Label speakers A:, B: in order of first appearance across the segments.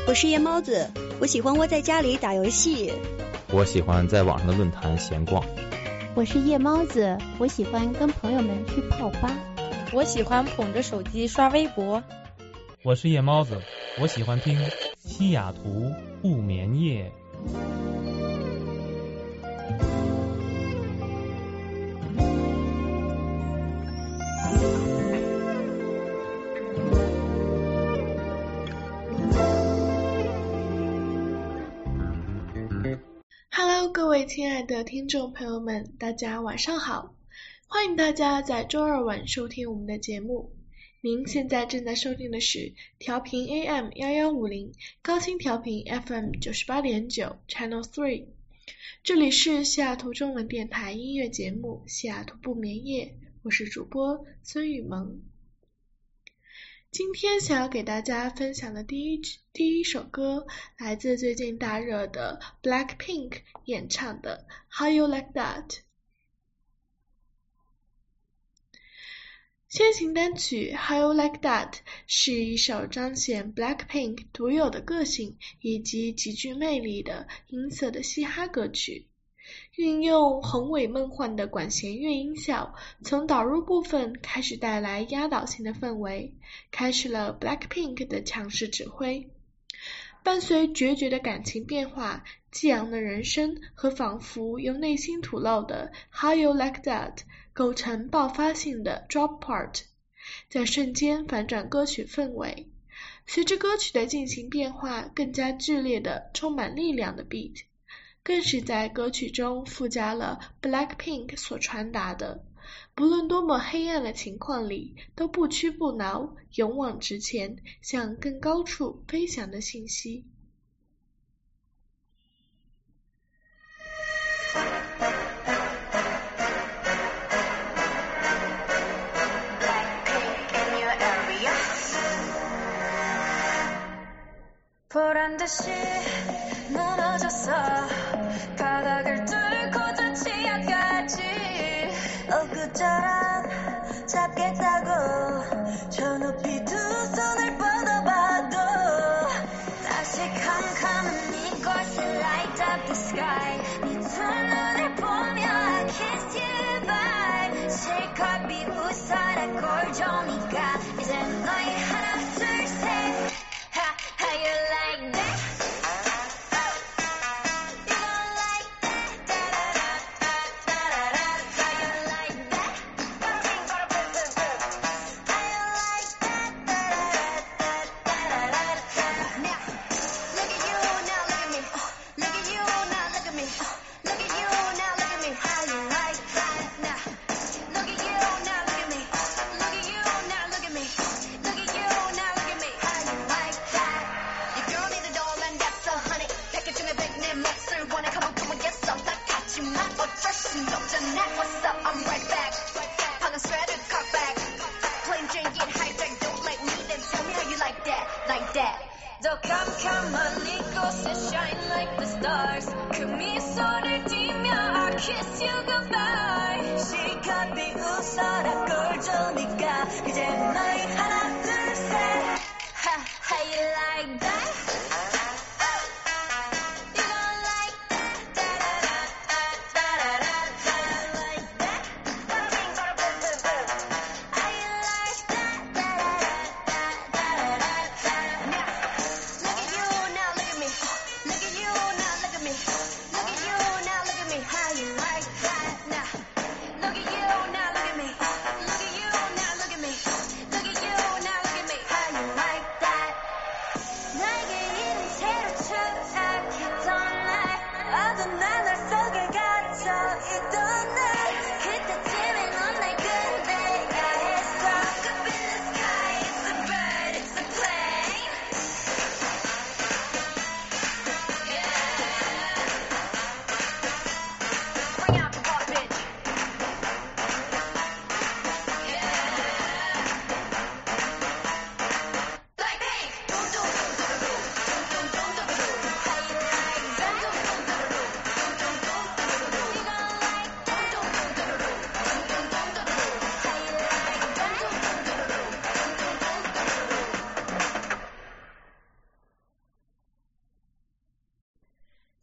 A: 我是夜猫子，我喜欢窝在家里打游戏。
B: 我喜欢在网上的论坛闲逛。
C: 我是夜猫子，我喜欢跟朋友们去泡吧。
D: 我喜欢捧着手机刷微博。
E: 我是夜猫子，我喜欢听西雅图不眠夜。
F: Hello， 各位亲爱的听众朋友们，大家晚上好！欢迎大家在周二晚收听我们的节目。您现在正在收听的是调频 AM 1150，高清调频 FM 98.9 Channel 3。这里是西雅图中文电台音乐节目《西雅图不眠夜》，我是主播孙雨萌。今天想要给大家分享的第一首歌，来自最近大热的 Blackpink 演唱的 How You Like That。 先行单曲 How You Like That 是一首彰显 Blackpink 独有的个性以及极具魅力的音色的嘻哈歌曲，运用宏伟梦幻的管弦乐音效，从导入部分开始带来压倒性的氛围，开始了 Blackpink 的强势指挥。伴随决绝的感情变化，激昂的人声和仿佛由内心吐露的 How You Like That 构成爆发性的 drop part， 在瞬间反转歌曲氛围。随着歌曲的进行变化，更加剧烈的充满力量的 beat，更是在歌曲中附加了 Blackpink 所传达的，不论多么黑暗的情况里，都不屈不挠，勇往直前，向更高处飞翔的信息。
G: 보란듯이 무너졌어 바닥을 뚫고 저 치아까지 엊그처럼 잡겠다고 저 높이 두 손을 뻗어봐도 다시 캄캄한 이곳을 light up the sky 네 두 눈을 보며 I kiss you bye 실컷 비웃어라 꼴좋으니까 이제 너희 하나 둘 셋 How you like that? You gon' like that? Da-da-da-da-da-da-da. How you like that? How you like that? Da-da-da-da-da-da-da. Now, look at you, now look at me. Look at you, now look at me. Look at you, now look at me. How you like that? Now, look at you, now look at me. Look at you, now look at me. Look at you, now look at me. How you like that? Your girl need a doll and that's a honey. 패키지 중에 백 내 몫을 원해. Come on, get some. 딱 같지만 어쩔 순 없잖아. What's up? I'm right back. 방금 sweater cut back. Plain Jane get hijack. Don't let me then tell me how you like that, like that. 더 캄캄한 이곳에 shine like the stars. 그 미소를 띠며 I'll kiss you goodbye. 실컷 비웃어라 꼴 좋으니까 이제 너희 하나 둘 셋. How you like that? You gon' like that? Da-da-da-da-da-da-da. How you like that? How you like that? Da-da-da-da-da-da-da. Now, look at you, now look at me. Look at you, now look at me. Look at you, now look at me. How you like that? Now, look at you, now look at me. Look at you, now look at me. Look at you, now look at me. How you like that? 나에게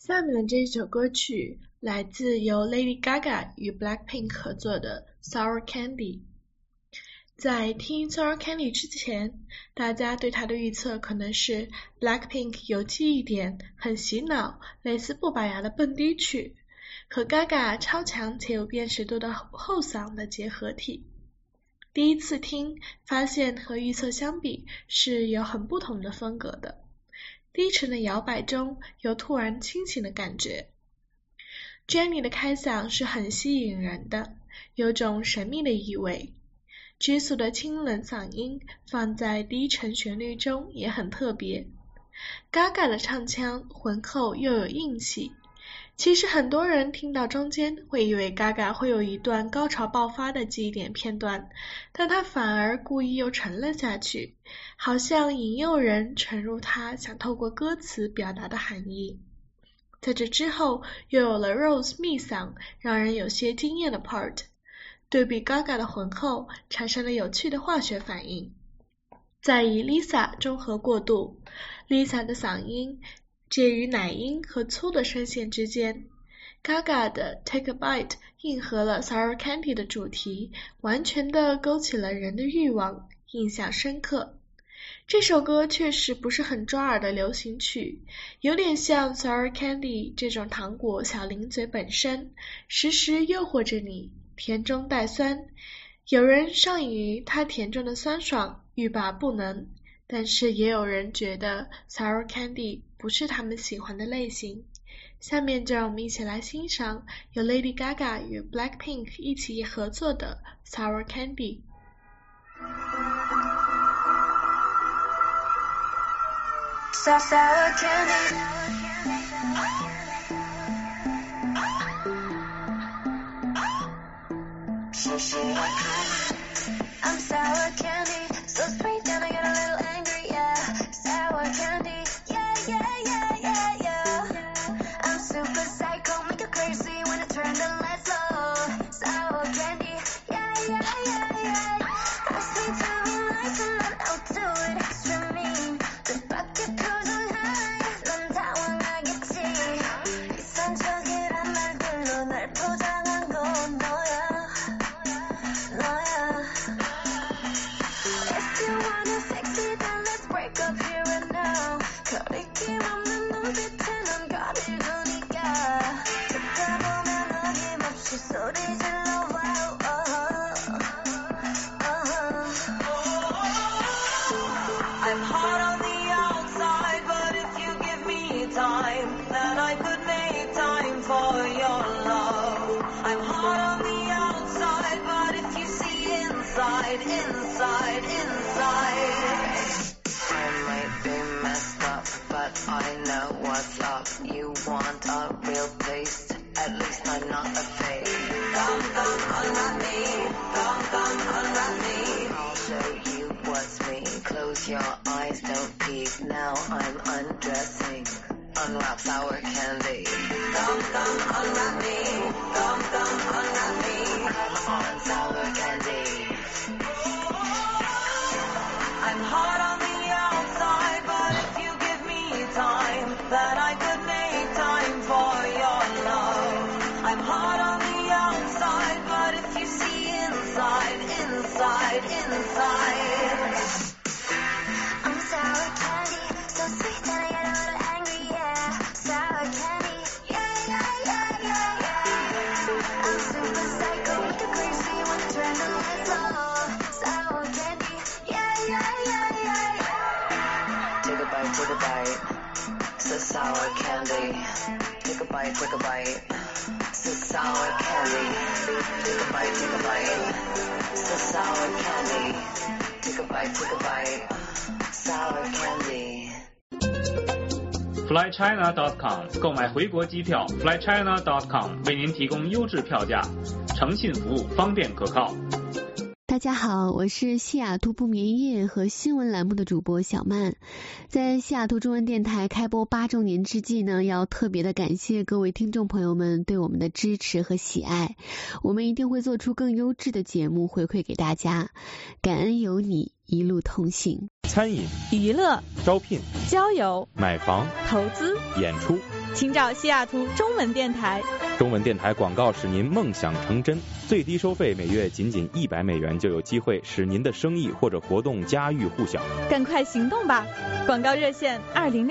F: 下面的这首歌曲来自由 Lady Gaga 与 Blackpink 合作的 Sour Candy。在听 Sour Candy 之前，大家对它的预测可能是 Blackpink 有记忆点，很洗脑，类似不拔牙的蹦迪曲，和 Gaga 超强且有辨识度的后嗓的结合体。第一次听，发现和预测相比是有很不同的风格的。低沉的摇摆中有突然清醒的感觉。Jennie 的开嗓是很吸引人的，有种神秘的意味。拘束的清冷嗓音放在低沉旋律中也很特别。Gaga 的唱腔浑厚又有硬气。其实很多人听到中间会以为 Gaga 会有一段高潮爆发的记忆点片段，但她反而故意又沉了下去，好像引诱人沉入她想透过歌词表达的含义。在这之后又有了 Rose 密嗓，让人有些惊艳的 part， 对比 Gaga 的浑厚，产生了有趣的化学反应。再以 Lisa 中和过渡， Lisa 的嗓音介于奶音和粗的声线之间。 Gaga 的 Take a Bite 应和了 Sour Candy 的主题，完全的勾起了人的欲望，印象深刻。这首歌确实不是很抓耳的流行曲，有点像 Sour Candy 这种糖果小零嘴本身，时时诱惑着你，甜中带酸。有人上瘾于它甜中的酸爽，欲罢不能，但是也有人觉得 Sour Candy 不是他们喜欢的类型。下面就让我们一起来欣赏由 Lady Gaga 与 Blackpink 一起合作的 Sour Candy。
G: Sour candy, I'm sour candy, so sweet and I get a little angry, yeah. Sour candy, yeah, yeah, yeah, yeah, yeah. I'm super psycho, make you crazy when I turn the lights low. Sour candy, yeah, yeah, yeah, yeah. Ask me to be nice and then I'll do it extra mean. The bucket goes on high, 넌 당황하겠지. 이상적이란 말들로 날 포장한 건 너야. If you wanna sexy, then let's break up here and now. 거리낌 없는 눈빛에 넌 거리를 두니까. 듣다 보면 어김없이 소리 질러. Wow, I'm hot on the outside, but if you give me time, then I could make time for your love. I'm hot on the outside, but if you see inside, inside, inside. I might be messed up, but I know what's up. You want a real taste, at least I'm not a fake. Come, unwrap me, come, unwrap me. I'll show you what's me. Close your eyes, don't peek. Now I'm undressing. Unwrap sour candy. Come, unwrap me, come, unwrap me. Come on, sour candy. I'm hot on the outside, but if you give me time, then I could make time for your love. I'm hot on the outside, but if you see inside, inside, inside. I'm sour candy, so sweet and I get a little angry, yeah. Sour candy, yeah, yeah, yeah, yeah, yeah. I'm super psycho, make you crazy when I turn the lights low. Sour candy, yeah, yeah, yeah, yeah, yeah. Take a bite, it's a sour candy. Take a bite, it's a sour candy. Take a bite, it's a sour candy. Take a bite, sour candy.
H: FlyChina.com 购买回国机票 ，FlyChina.com 为您提供优质票价，诚信服务，方便可靠。
C: 大家好，我是西雅图不眠夜和新闻栏目的主播小曼。在西雅图中文电台开播8周年之际呢，要特别的感谢各位听众朋友们对我们的支持和喜爱，我们一定会做出更优质的节目回馈给大家，感恩有你一路同行。
B: 餐饮、
D: 娱乐、
B: 招聘、
D: 交友、
B: 买房、
D: 投资、
B: 演出，
I: 请找西雅图中文电台。
B: 中文电台广告使您梦想成真，最低收费每月仅$100就有机会使您的生意或者活动家喻户晓。
I: 赶快行动吧！广告热线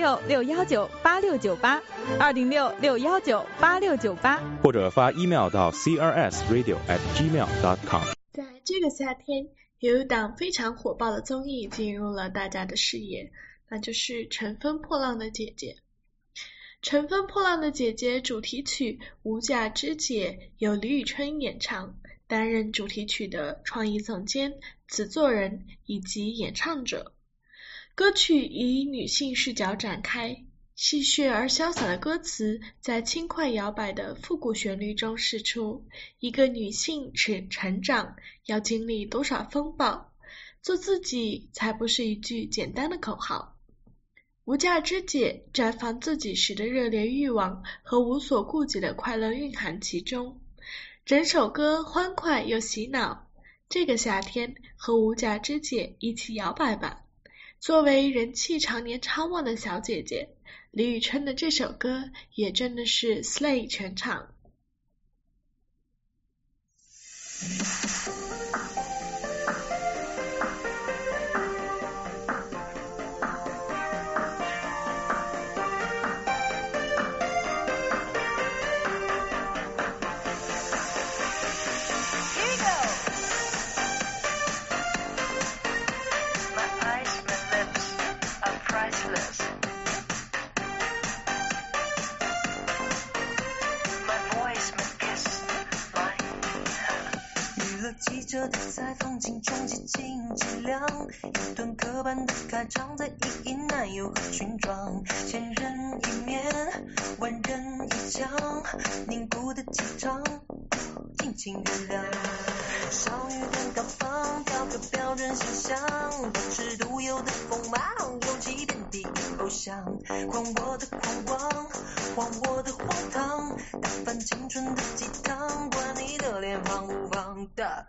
I: 206-619-8698，206-619-8698，
B: 或者发 email 到 crsradio@gmail.com。
F: 在这个夏天，有一档非常火爆的综艺进入了大家的视野，那就是《乘风破浪的姐姐》。《乘风破浪的姐姐》主题曲《无价之姐》由李宇春演唱，担任主题曲的创意总监、制作人以及演唱者。歌曲以女性视角展开，戏谑而潇洒的歌词在轻快摇摆的复古旋律中释出，一个女性成长要经历多少风暴，做自己才不是一句简单的口号。无价之姐绽放自己时的热烈欲望和无所顾忌的快乐蕴含其中，整首歌欢快又洗脑。这个夏天和无价之姐一起摇摆吧。作为人气常年超旺的小姐姐，李宇春的这首歌也真的是 slay 全场。
J: 记者的采访，尽中极尽伎俩，一段刻板的开场，在意淫男友和裙装，千人一面，万人一腔，凝固的气场，尽情原谅。少女的高仿，雕刻标准形象，保持独有的锋芒，勇气遍地偶像，狂我的狂妄，荒我的荒唐，打翻青春的鸡汤，管你的脸庞不庞大。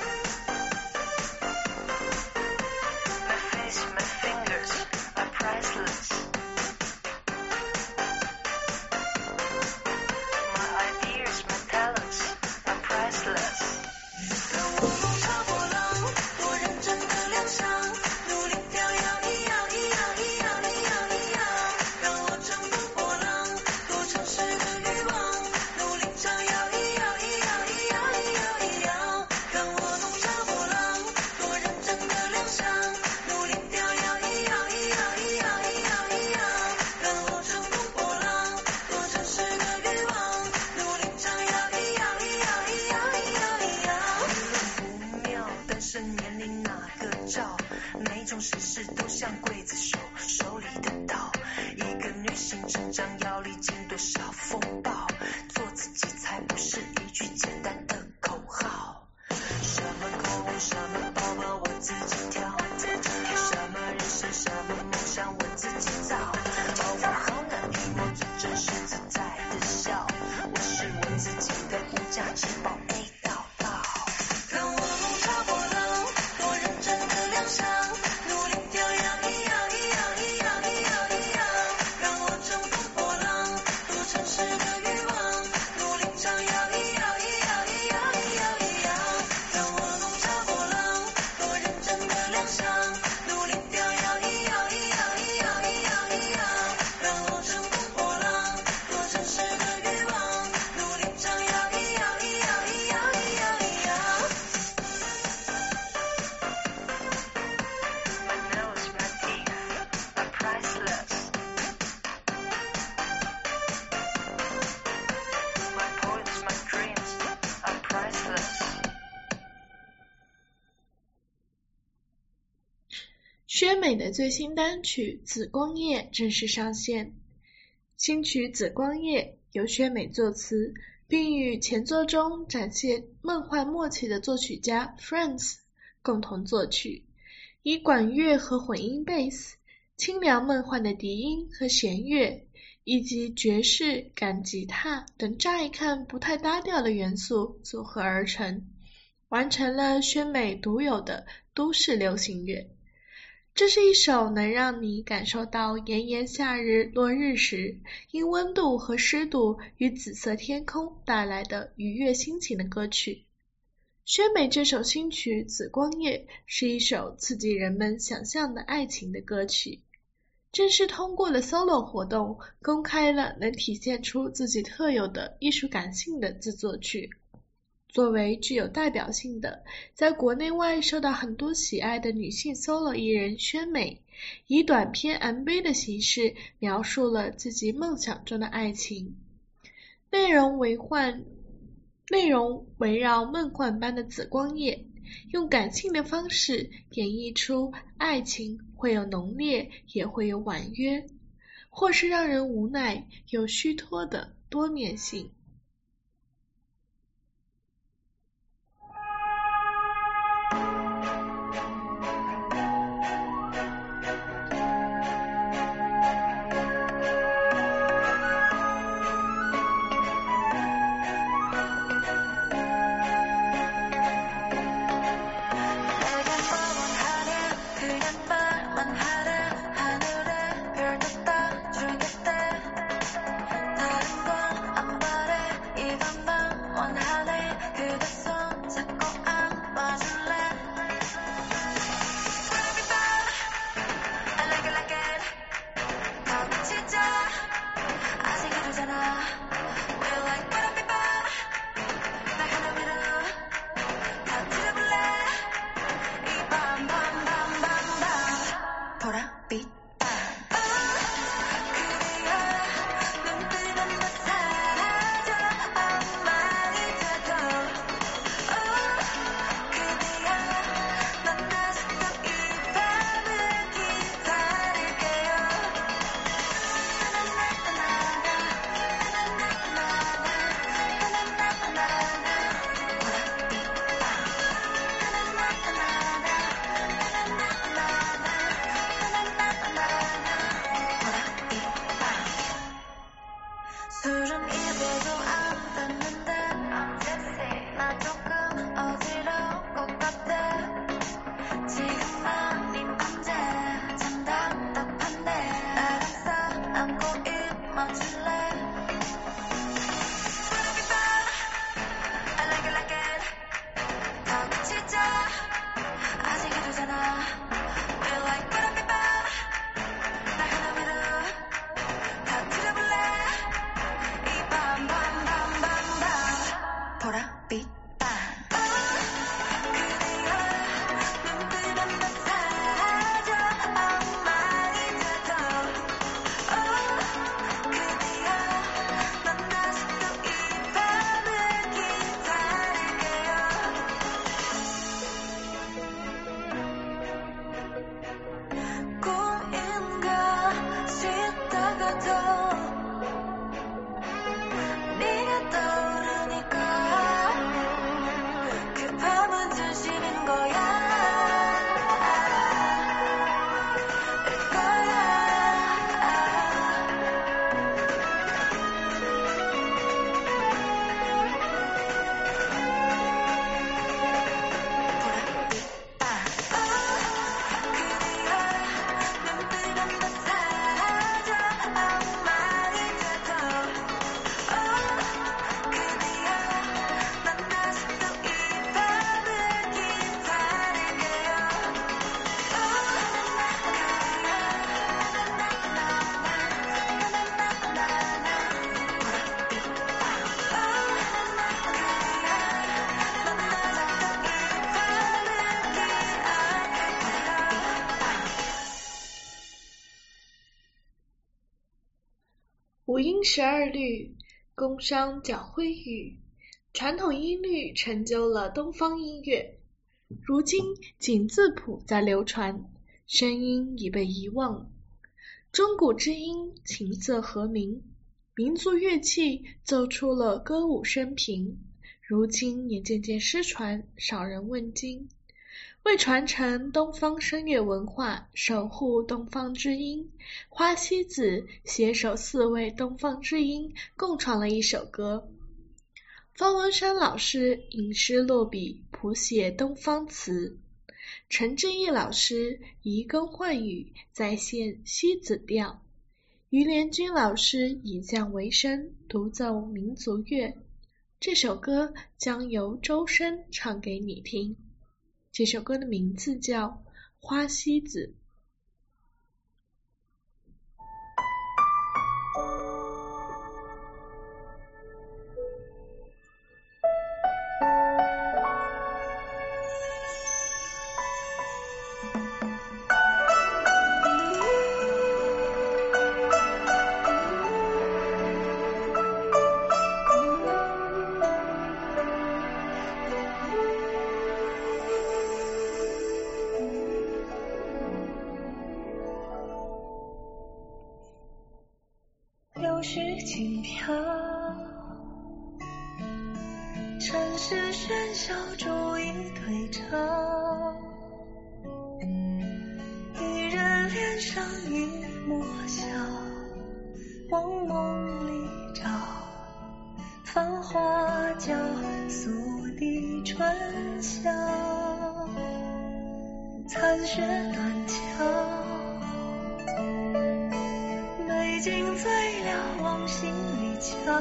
F: 薛美的最新单曲《紫光夜》正式上线。新曲《紫光夜》由薛美作词，并与前作中展现梦幻默契的作曲家 Franz 共同作曲，以管乐和混音贝斯、清凉梦幻的笛音和弦乐，以及爵士感吉他等乍一看不太搭调的元素组合而成，完成了薛美独有的都市流行乐。 这是一首能让你感受到炎炎夏日落日时，因温度和湿度与紫色天空带来的愉悦心情的歌曲。宣美这首新曲《紫光夜》是一首刺激人们想象的爱情的歌曲。正式通过了 solo 活动，公开了能体现出自己特有的艺术感性的自作曲。作为具有代表性的，在国内外受到很多喜爱的女性 solo 艺人宣美，以短篇 MV 的形式描述了自己梦想中的爱情。内容围绕梦幻般的紫光夜，用感性的方式演绎出爱情会有浓烈，也会有婉约，或是让人无奈又虚脱的多面性。五音12律，宫商角徽语，传统音律成就了东方音乐。如今仅字谱在流传，声音已被遗忘。钟鼓之音，琴瑟和鸣，民族乐器奏出了歌舞升平，如今也渐渐失传，少人问津。为传承东方声乐文化，守护东方之音，花西子携手4位东方之音，共创了一首歌。方文山老师吟诗落笔，谱写东方词。 陈志毅老师移耕换羽再现西子调，于连军老师以降为升独奏民族乐。这首歌将由周深唱给你听。这首歌的名字叫《花西子》。
J: 柳絮轻飘，城市喧嚣逐一退潮，一人脸上一抹笑，往梦里找，繁花交宿的春宵，残雪断桥，美景醉了往心里瞧，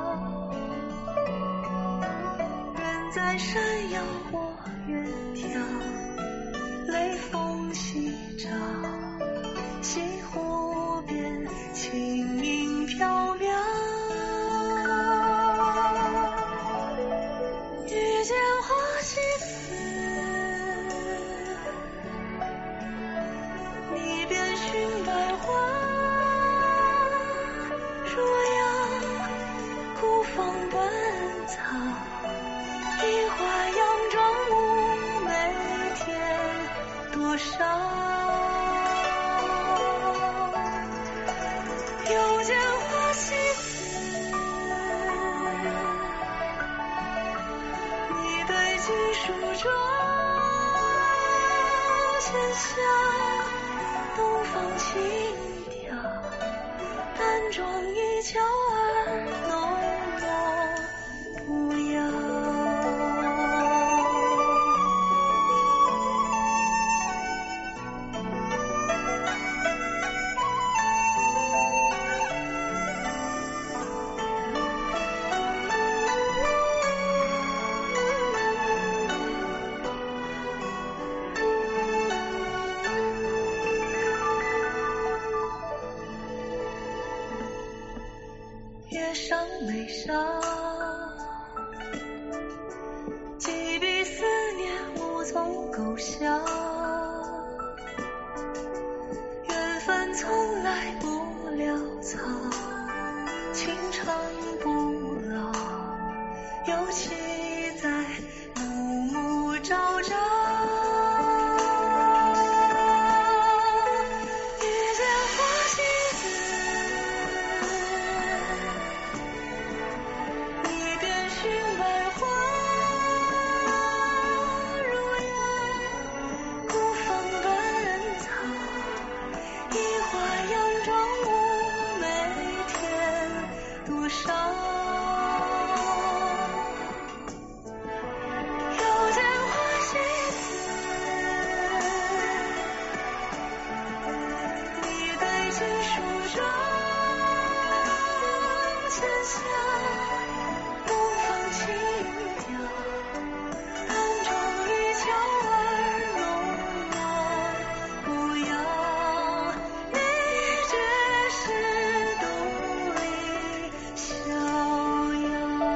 J: 人在山腰我远眺，雷锋夕照，西湖边轻盈飘渺，遇见花西子，你便寻百花，若要孤芳本草，一花佯装妩媚天多少，又见花西子，你对镜梳妆，浅笑东方情调，淡妆一翘而浓墨不摇。月上眉梢，几笔思念无从勾销，缘分从来不潦草，情长不老，尤其在暮暮朝朝，遇见花西子，你便寻百花，如要孤芳本草，一花佯装妩媚天多少，又见花西子，你对镜梳妆，浅笑东方情调，淡妆一翘而浓墨不摇，你只是独立逍遥。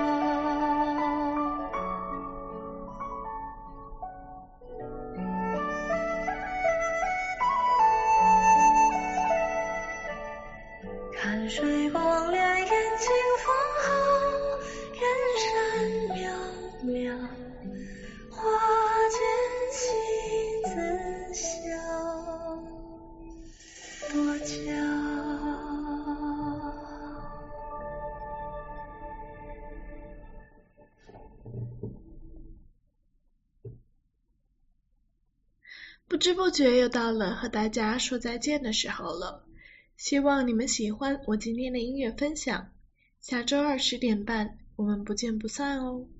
J: 看水光潋，眼睛方好，远山渺渺，花间西子笑，多娇。
F: 不知不觉又到了和大家说再见的时候了，希望你们喜欢我今天的音乐分享。下周2 10点半，我们不见不散哦。